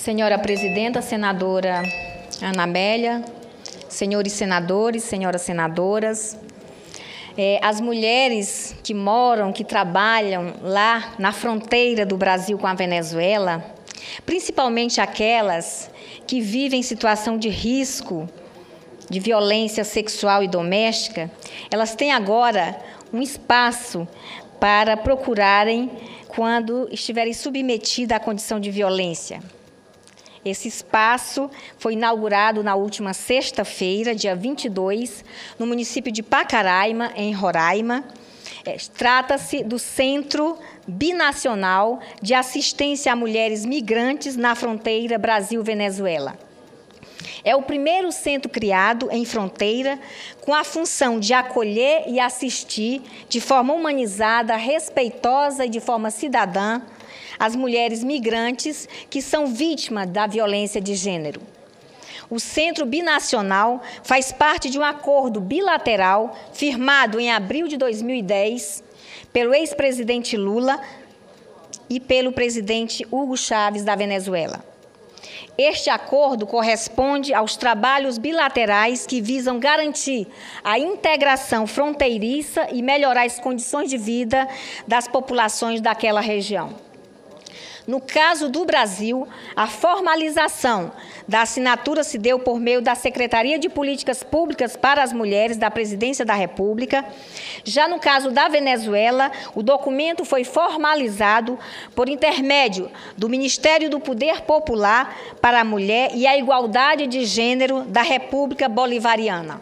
Senhora Presidenta, Senadora Ana Amélia, senhores senadores, senhoras senadoras, as mulheres que moram, que trabalham lá na fronteira do Brasil com a Venezuela, principalmente aquelas que vivem em situação de risco de violência sexual e doméstica, elas têm agora um espaço para procurarem quando estiverem submetidas à condição de violência. Esse espaço foi inaugurado na última sexta-feira, dia 22, no município de Pacaraima, em Roraima. Trata-se do Centro Binacional de Assistência a Mulheres Migrantes na fronteira Brasil-Venezuela. É o primeiro centro criado em fronteira com a função de acolher e assistir de forma humanizada, respeitosa e de forma cidadã as mulheres migrantes que são vítimas da violência de gênero. O Centro Binacional faz parte de um acordo bilateral firmado em abril de 2010 pelo ex-presidente Lula e pelo presidente Hugo Chávez da Venezuela. Este acordo corresponde aos trabalhos bilaterais que visam garantir a integração fronteiriça e melhorar as condições de vida das populações daquela região. No caso do Brasil, a formalização da assinatura se deu por meio da Secretaria de Políticas Públicas para as Mulheres da Presidência da República. Já no caso da Venezuela, o documento foi formalizado por intermédio do Ministério do Poder Popular para a Mulher e a Igualdade de Gênero da República Bolivariana.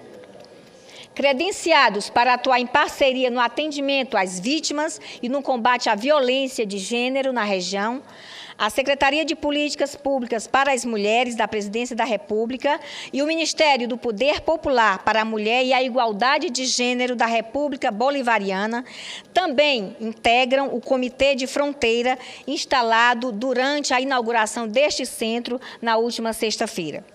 Credenciados para atuar em parceria no atendimento às vítimas e no combate à violência de gênero na região, a Secretaria de Políticas Públicas para as Mulheres da Presidência da República e o Ministério do Poder Popular para a Mulher e a Igualdade de Gênero da República Bolivariana também integram o Comitê de Fronteira instalado durante a inauguração deste centro na última sexta-feira.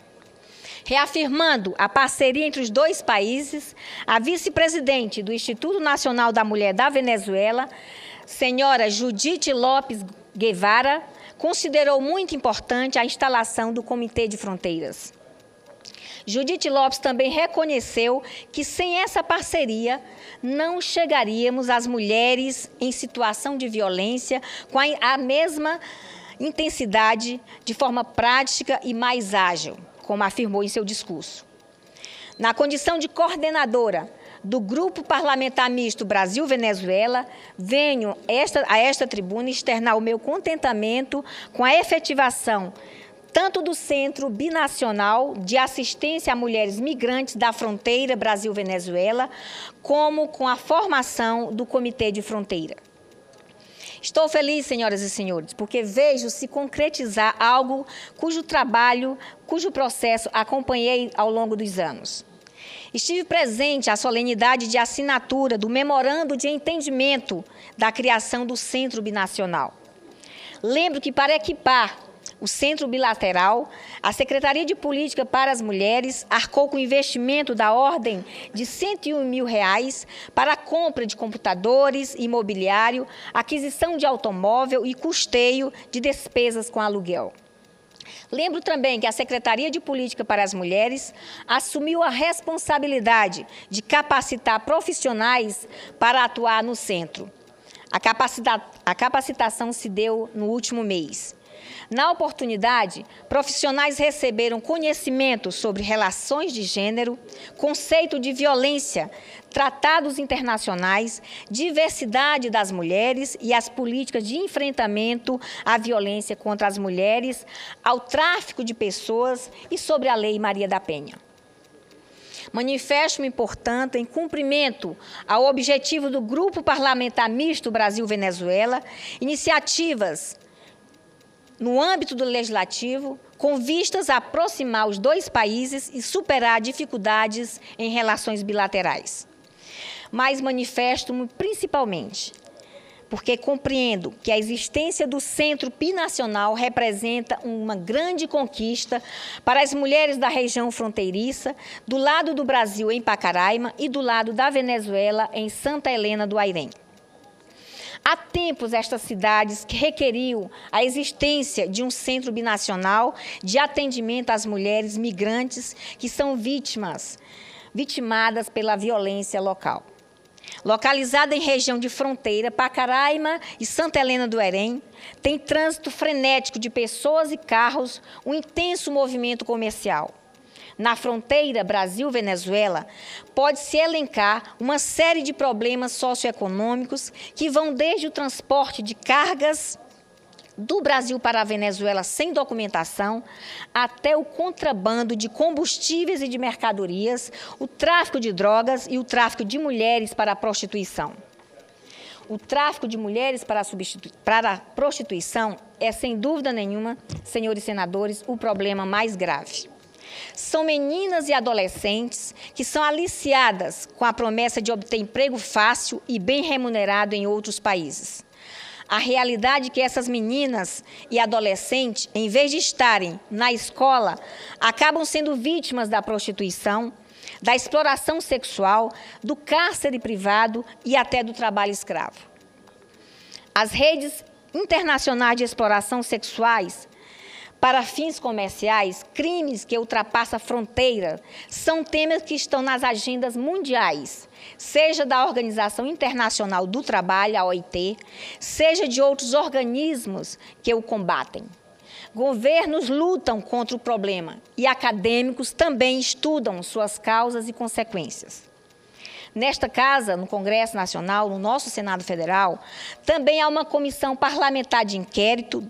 Reafirmando a parceria entre os dois países, a vice-presidente do Instituto Nacional da Mulher da Venezuela, senhora Judith Lopes Guevara, considerou muito importante a instalação do Comitê de Fronteiras. Judith Lopes também reconheceu que sem essa parceria não chegaríamos às mulheres em situação de violência com a mesma intensidade, de forma prática e mais ágil, como afirmou em seu discurso. Na condição de coordenadora do Grupo Parlamentar Misto Brasil-Venezuela, venho a esta tribuna externar o meu contentamento com a efetivação tanto do Centro Binacional de Assistência a Mulheres Migrantes da Fronteira Brasil-Venezuela, como com a formação do Comitê de Fronteira. Estou feliz, senhoras e senhores, porque vejo se concretizar algo cujo trabalho, cujo processo acompanhei ao longo dos anos. Estive presente à solenidade de assinatura do Memorando de Entendimento da criação do Centro Binacional. Lembro que para equipar o Centro Bilateral, a Secretaria de Política para as Mulheres arcou com investimento da ordem de R$ 101 mil para a compra de computadores, imobiliário, aquisição de automóvel e custeio de despesas com aluguel. Lembro também que a Secretaria de Política para as Mulheres assumiu a responsabilidade de capacitar profissionais para atuar no centro. A capacitação se deu no último mês. Na oportunidade, profissionais receberam conhecimento sobre relações de gênero, conceito de violência, tratados internacionais, diversidade das mulheres e as políticas de enfrentamento à violência contra as mulheres, ao tráfico de pessoas e sobre a Lei Maria da Penha. Manifesto-me, portanto, em cumprimento ao objetivo do Grupo Parlamentar Misto Brasil-Venezuela, iniciativas no âmbito do Legislativo, com vistas a aproximar os dois países e superar dificuldades em relações bilaterais. Mas manifesto-me principalmente porque compreendo que a existência do Centro Binacional representa uma grande conquista para as mulheres da região fronteiriça, do lado do Brasil em Pacaraima e do lado da Venezuela em Santa Helena do Airém. Há tempos, estas cidades que requeriam a existência de um centro binacional de atendimento às mulheres migrantes que são vitimadas pela violência local. Localizada em região de fronteira, Pacaraima e Santa Helena do Herém tem trânsito frenético de pessoas e carros, um intenso movimento comercial. Na fronteira Brasil-Venezuela, pode-se elencar uma série de problemas socioeconômicos que vão desde o transporte de cargas do Brasil para a Venezuela sem documentação, até o contrabando de combustíveis e de mercadorias, o tráfico de drogas e o tráfico de mulheres para a prostituição. O tráfico de mulheres para a prostituição é, sem dúvida nenhuma, senhores senadores, o problema mais grave. São meninas e adolescentes que são aliciadas com a promessa de obter emprego fácil e bem remunerado em outros países. A realidade é que essas meninas e adolescentes, em vez de estarem na escola, acabam sendo vítimas da prostituição, da exploração sexual, do cárcere privado e até do trabalho escravo. As redes internacionais de exploração sexuais para fins comerciais, crimes que ultrapassam a fronteira, são temas que estão nas agendas mundiais, seja da Organização Internacional do Trabalho, a OIT, seja de outros organismos que o combatem. Governos lutam contra o problema e acadêmicos também estudam suas causas e consequências. Nesta casa, no Congresso Nacional, no nosso Senado Federal, também há uma comissão parlamentar de inquérito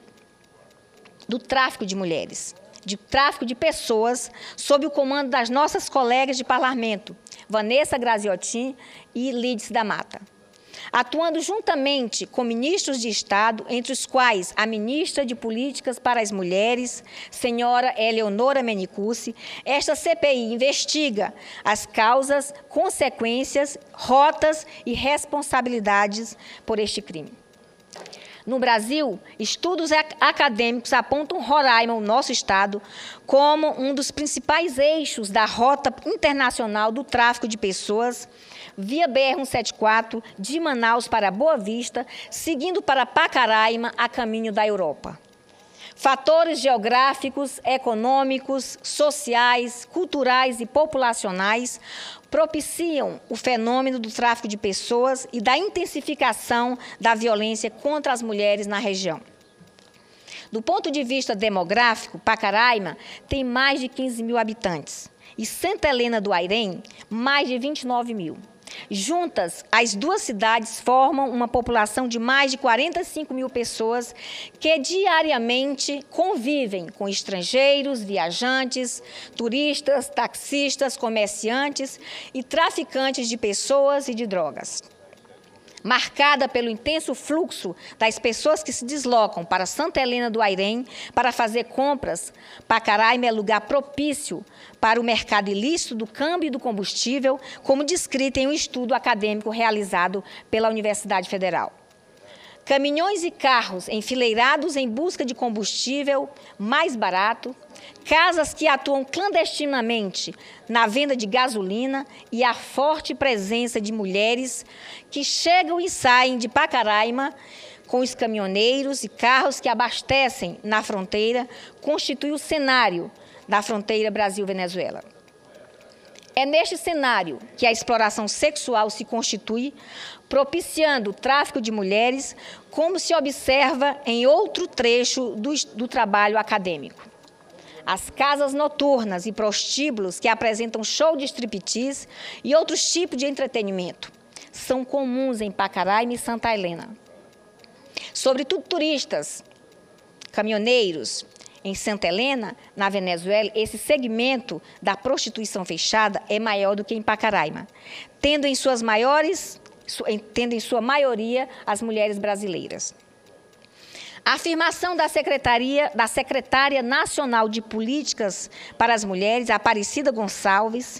do tráfico de mulheres, de tráfico de pessoas, sob o comando das nossas colegas de parlamento, Vanessa Graziotin e Lídice da Mata. Atuando juntamente com ministros de Estado, entre os quais a ministra de Políticas para as Mulheres, senhora Eleonora Menicucci, esta CPI investiga as causas, consequências, rotas e responsabilidades por este crime. No Brasil, estudos acadêmicos apontam Roraima, o nosso estado, como um dos principais eixos da rota internacional do tráfico de pessoas, via BR-174, de Manaus para Boa Vista, seguindo para Pacaraima, a caminho da Europa. Fatores geográficos, econômicos, sociais, culturais e populacionais propiciam o fenômeno do tráfico de pessoas e da intensificação da violência contra as mulheres na região. Do ponto de vista demográfico, Pacaraima tem mais de 15 mil habitantes e Santa Helena do Herém, mais de 29 mil. Juntas, as duas cidades formam uma população de mais de 45 mil pessoas que diariamente convivem com estrangeiros, viajantes, turistas, taxistas, comerciantes e traficantes de pessoas e de drogas. Marcada pelo intenso fluxo das pessoas que se deslocam para Santa Helena do Herém para fazer compras, Pacaraima é lugar propício para o mercado ilícito do câmbio e do combustível, como descrito em um estudo acadêmico realizado pela Universidade Federal. Caminhões e carros enfileirados em busca de combustível mais barato, casas que atuam clandestinamente na venda de gasolina e a forte presença de mulheres que chegam e saem de Pacaraima com os caminhoneiros e carros que abastecem na fronteira, constitui o cenário da fronteira Brasil-Venezuela. É neste cenário que a exploração sexual se constitui, propiciando o tráfico de mulheres, como se observa em outro trecho do trabalho acadêmico. As casas noturnas e prostíbulos que apresentam show de striptease e outros tipos de entretenimento são comuns em Pacaraima e Santa Helena. Sobretudo turistas, caminhoneiros. Em Santa Helena, na Venezuela, esse segmento da prostituição fechada é maior do que em Pacaraima, tendo em sua maioria as mulheres brasileiras. A afirmação da secretária nacional de Políticas para as Mulheres, Aparecida Gonçalves,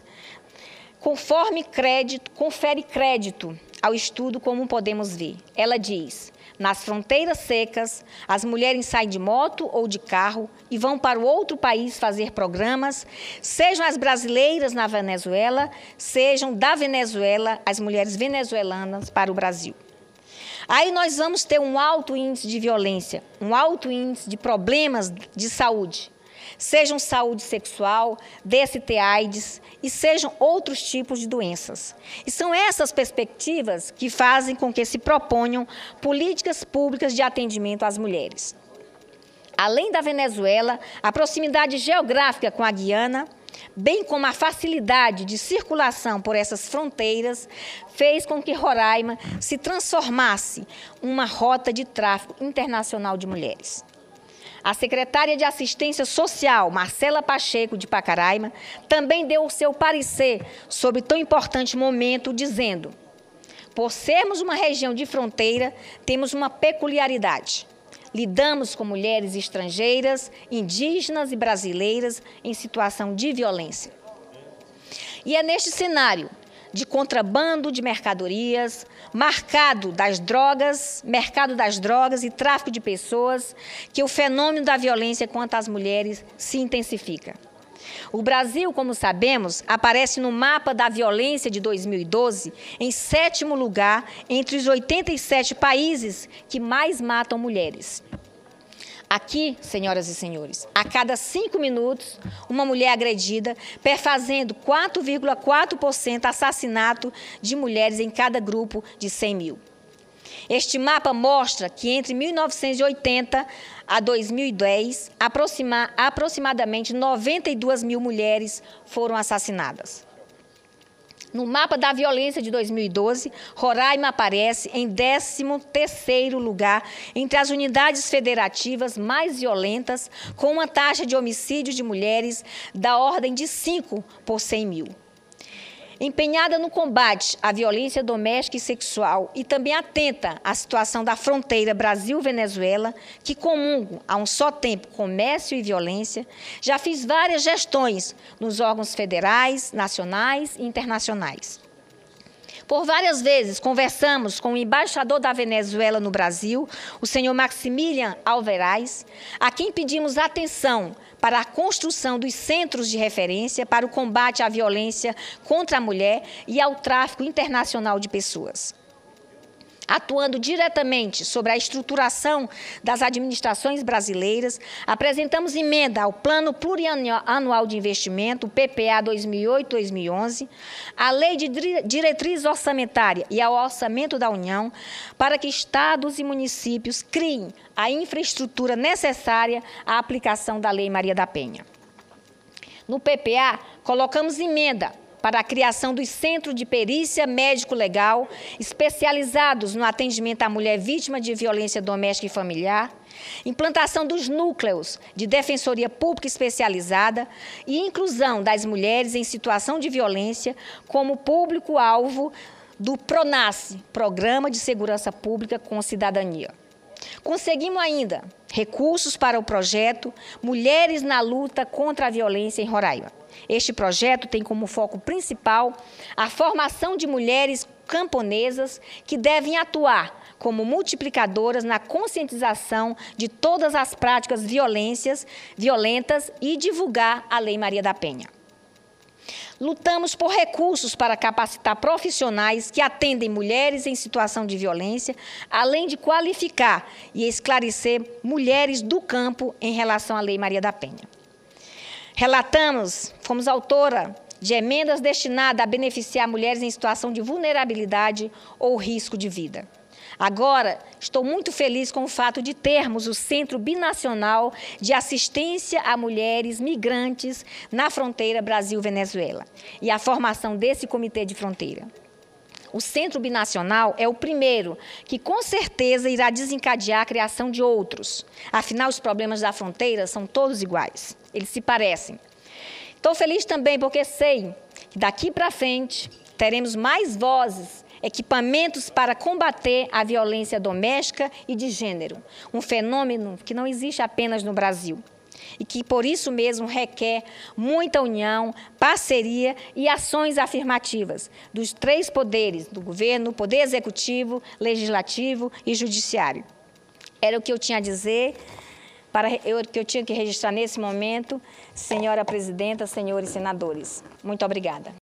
confere crédito ao estudo, como podemos ver. Ela diz: nas fronteiras secas, as mulheres saem de moto ou de carro e vão para o outro país fazer programas, sejam as brasileiras na Venezuela, sejam da Venezuela as mulheres venezuelanas para o Brasil. Aí nós vamos ter um alto índice de violência, um alto índice de problemas de saúde, sejam saúde sexual, DST/AIDS e sejam outros tipos de doenças. E são essas perspectivas que fazem com que se proponham políticas públicas de atendimento às mulheres. Além da Venezuela, a proximidade geográfica com a Guiana, bem como a facilidade de circulação por essas fronteiras, fez com que Roraima se transformasse em uma rota de tráfico internacional de mulheres. A secretária de Assistência Social, Marcela Pacheco, de Pacaraima, também deu o seu parecer sobre tão importante momento, dizendo: por sermos uma região de fronteira, temos uma peculiaridade. Lidamos com mulheres estrangeiras, indígenas e brasileiras em situação de violência. E é neste cenário de contrabando de mercadorias, mercado das drogas e tráfico de pessoas, que o fenômeno da violência contra as mulheres se intensifica. O Brasil, como sabemos, aparece no mapa da violência de 2012 em 7º lugar entre os 87 países que mais matam mulheres. Aqui, senhoras e senhores, a cada 5 minutos, uma mulher agredida, perfazendo 4,4% assassinato de mulheres em cada grupo de 100 mil. Este mapa mostra que entre 1980 a 2010, aproximadamente 92 mil mulheres foram assassinadas. No mapa da violência de 2012, Roraima aparece em 13º lugar entre as unidades federativas mais violentas, com uma taxa de homicídio de mulheres da ordem de 5 por 100 mil. Empenhada no combate à violência doméstica e sexual e também atenta à situação da fronteira Brasil-Venezuela, que comungam a um só tempo comércio e violência, já fiz várias gestões nos órgãos federais, nacionais e internacionais. Por várias vezes conversamos com o embaixador da Venezuela no Brasil, o senhor Maximilian Alveraz, a quem pedimos atenção para a construção dos centros de referência para o combate à violência contra a mulher e ao tráfico internacional de pessoas. Atuando diretamente sobre a estruturação das administrações brasileiras, apresentamos emenda ao Plano Plurianual de Investimento, PPA 2008-2011, à Lei de Diretriz Orçamentária e ao Orçamento da União, para que estados e municípios criem a infraestrutura necessária à aplicação da Lei Maria da Penha. No PPA, colocamos emenda para a criação dos centros de perícia médico-legal, especializados no atendimento à mulher vítima de violência doméstica e familiar, implantação dos núcleos de defensoria pública especializada e inclusão das mulheres em situação de violência como público-alvo do PRONASSE, Programa de Segurança Pública com Cidadania. Conseguimos ainda recursos para o projeto Mulheres na Luta contra a Violência em Roraima. Este projeto tem como foco principal a formação de mulheres camponesas que devem atuar como multiplicadoras na conscientização de todas as práticas violentas e divulgar a Lei Maria da Penha. Lutamos por recursos para capacitar profissionais que atendem mulheres em situação de violência, além de qualificar e esclarecer mulheres do campo em relação à Lei Maria da Penha. Fomos autora de emendas destinadas a beneficiar mulheres em situação de vulnerabilidade ou risco de vida. Agora, estou muito feliz com o fato de termos o Centro Binacional de Assistência a Mulheres Migrantes na fronteira Brasil-Venezuela e a formação desse comitê de fronteira. O Centro Binacional é o primeiro que, com certeza, irá desencadear a criação de outros. Afinal, os problemas da fronteira são todos iguais, eles se parecem. Estou feliz também porque sei que daqui para frente teremos mais vozes, equipamentos para combater a violência doméstica e de gênero, um fenômeno que não existe apenas no Brasil e que, por isso mesmo, requer muita união, parceria e ações afirmativas dos 3 poderes, do governo, poder executivo, legislativo e judiciário. Era o que eu tinha a dizer, que eu tinha que registrar nesse momento, senhora presidenta, senhores senadores. Muito obrigada.